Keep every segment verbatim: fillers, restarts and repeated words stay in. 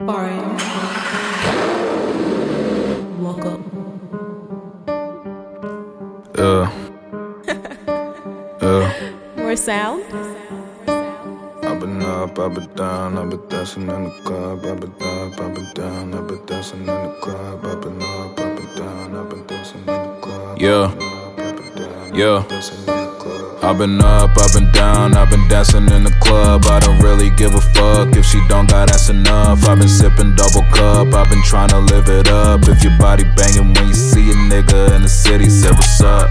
Foreign. Walk up. Yeah. Yeah. More sound? I've been up, I've been down, I've been dancing in the club. I've been up, I've been down, I've been dancing in the club. I've been up, I've been down, I've been dancing in the club. Yeah. Yeah. I've been up, I've been down, I've been dancing in the club. I don't really give a fuck if she don't got ass enough. I've been sipping double cup, I've been trying to live it up. If your body banging when you see a nigga in the city, say what's up.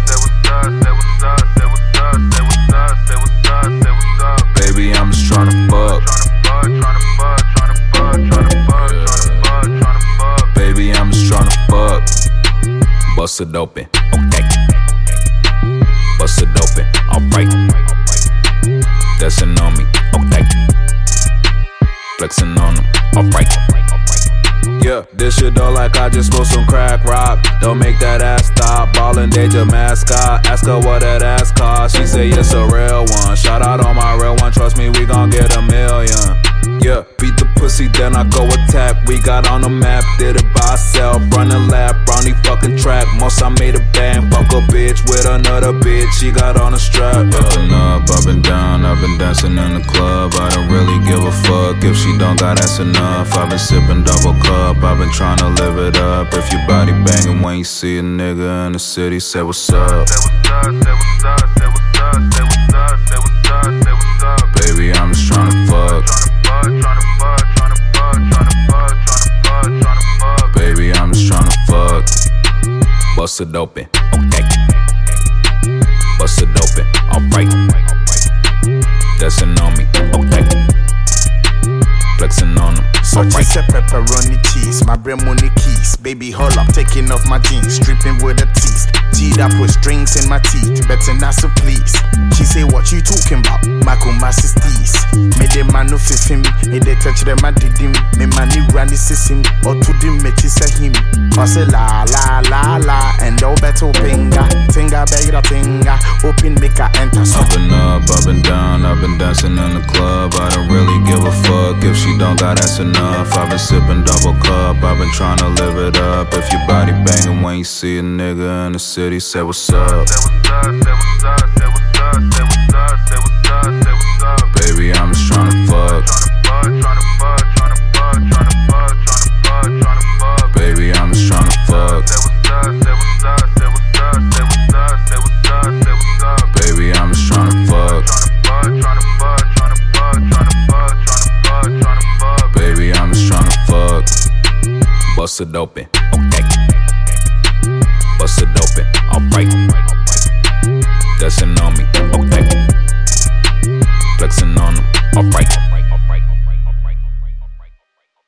Baby, I'm just tryna fuck. Yeah. Baby, I'm just tryna fuck. Bust it open, okay. Bust it open, alright. Dancing on me, okay. Flexing on them, alright. Yeah, this shit though like I just smoked some crack rock. Don't make that ass stop, ballin' danger mascot. Ask her what that ass cost, she say it's a real one. Shout out on my real one, trust me we gon' get a million. Yeah, beat the pussy then I go attack. We got on the map, did it by ourselves. Run a lap, brownie fucking track. Most I made a bang, fuck a bitch with another bitch. She got on a strap. I've been up, I've been down, I've been dancing in the club. I don't really give a fuck if she don't got ass enough. I've been sipping double cup, I've been trying to live it up. If your body banging when you see a nigga in the city, say what's up. Baby, I'm just tryna fuck. Baby, I'm just tryna fuck. Bust it open, okay. Bust it open, alright. Dancing on me, okay. Flexing on them, alright. Such a pepperoni cheese, my brain money keys. Baby, hold up, taking off my jeans, stripping with the teeth. Teed up with strings in my teeth, better not so please. She say, what you talking about? Michael Masses tease. Me de man no fif him, me de touch them I did him. Me man ni run him, or to them me chisa him. I say la la la la, and all better pinga. Tinga beg the tinga, open make a enter. I've been up, I've been down, I've been dancing in the club. I don't really give a fuck if she don't got ass enough. I've been sipping double cup, I've been trying to live it up. If your body banging when you see a nigga in the city, say what's up. Baby, I'm just tryna fuck. Baby, I'm just tryna fuck. Baby, I'm just tryna fuck. Baby, I'm just tryna fuck. Bust it open, okay. Bust it open, alright.